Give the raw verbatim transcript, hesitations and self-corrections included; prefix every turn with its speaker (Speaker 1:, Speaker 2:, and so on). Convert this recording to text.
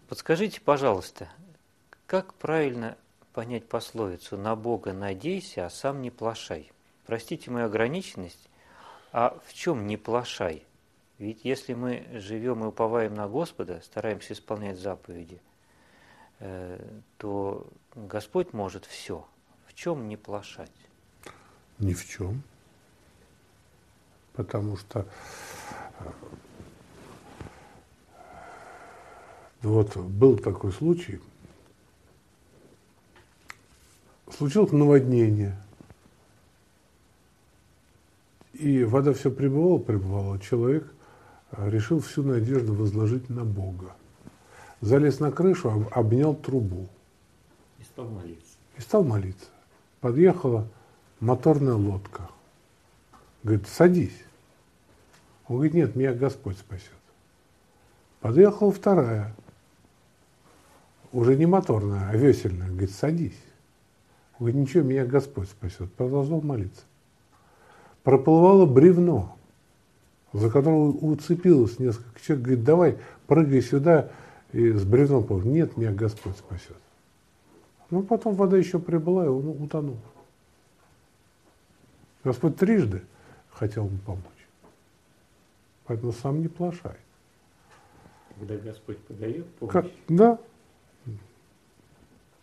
Speaker 1: Подскажите, пожалуйста, как правильно понять пословицу «на Бога надейся, а сам не плашай»? Простите мою ограниченность, а в чем не плашай? Ведь если мы живем и уповаем на Господа, стараемся исполнять заповеди, то Господь может все. В чем не плашать?
Speaker 2: Ни в чем. Потому что вот был такой случай. Случилось наводнение. И вода все прибывала, прибывала. Человек решил всю надежду возложить на Бога. Залез на крышу, обнял трубу.
Speaker 1: И стал молиться.
Speaker 2: И стал молиться. Подъехала моторная лодка. Говорит, садись. Он говорит, нет, меня Господь спасет. Подъехала вторая. Уже не моторная, а весельная. Говорит, садись. Он говорит, ничего, меня Господь спасет. Продолжал молиться. Проплывало бревно, за которое уцепилось несколько человек. Говорит, давай, прыгай сюда и с бревном плывай. Нет, меня Господь спасет. Ну, потом вода еще прибыла, и он утонул. Господь трижды хотел ему помочь. Поэтому сам не плашай.
Speaker 1: Когда Господь подает помощь.
Speaker 2: Как? Да.